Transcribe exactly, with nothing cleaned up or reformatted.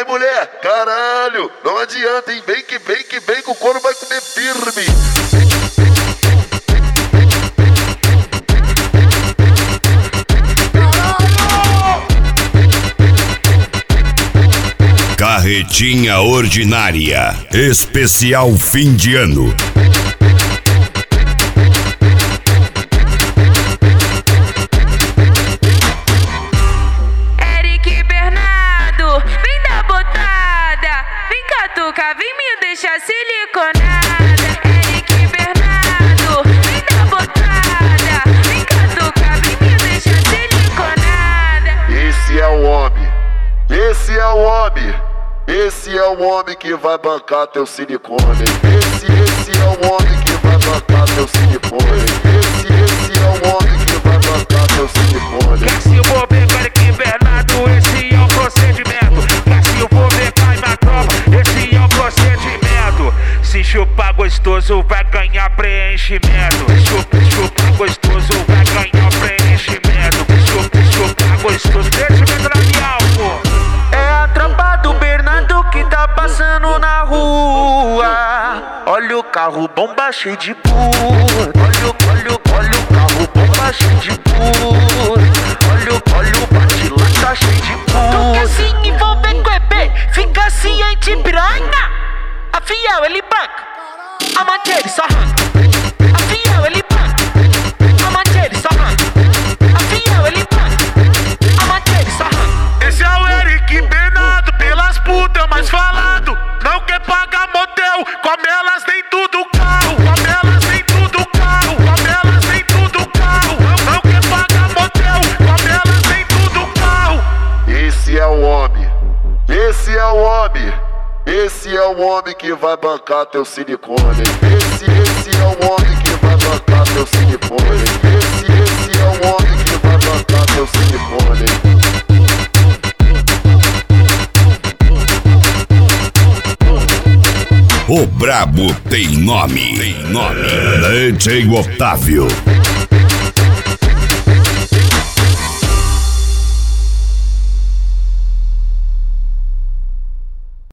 Vai, mulher, caralho, não adianta, hein? Vem que vem que vem que o couro vai comer firme. Carretinha Ordinária, especial fim de ano. Eric Bernardo, vem dar botada, vem catucar, vem me deixar siliconada. Eric Bernardo, vem dar botada, vem catucar, vem me deixar siliconada. Esse é o homem, esse é o homem. Esse é o homem que vai bancar teu silicone. Esse, esse é o homem que vai bancar teu silicone. Esse, esse é o homem que vai bancar teu silicone. Quer se for pegar Eric Bernardo, esse é o procedimento. Quer se for pegar na tropa, esse é o procedimento. Se chupar gostoso, vai ganhar preenchimento. Chupa, chupa gostoso, vai ganhar preenchimento. Chupa, chupa gostoso, preenchimento labial, pô. É a tropa do Bernardo que tá passando na rua. Olha o carro bomba cheio de puro. Olha, olha, olha o carro bomba cheio de puro. Olha, olha o bate lá tá cheio de puro. Tu quer se envolver com o E P? Fica ciente, piranha. A fiel ele banca, a mante ele só arranca. A fiel ele banca, a mante ele só arranca. A fiel ele banca, a mante ele só arranca. Esse é o Eric Bernardo, pelas putas mais falado. Não quer pagar motel, come elas dentro do carro. Come elas dentro do carro, come elas dentro do carro. Não, não quer pagar motel, come elas dentro do carro. Esse é o homem, esse é o homem. Esse é o homem que vai bancar teu silicone. Esse, esse é o homem que vai bancar teu silicone. Esse, esse é o homem que vai bancar teu silicone. O brabo tem nome, tem nome. D J Otávio.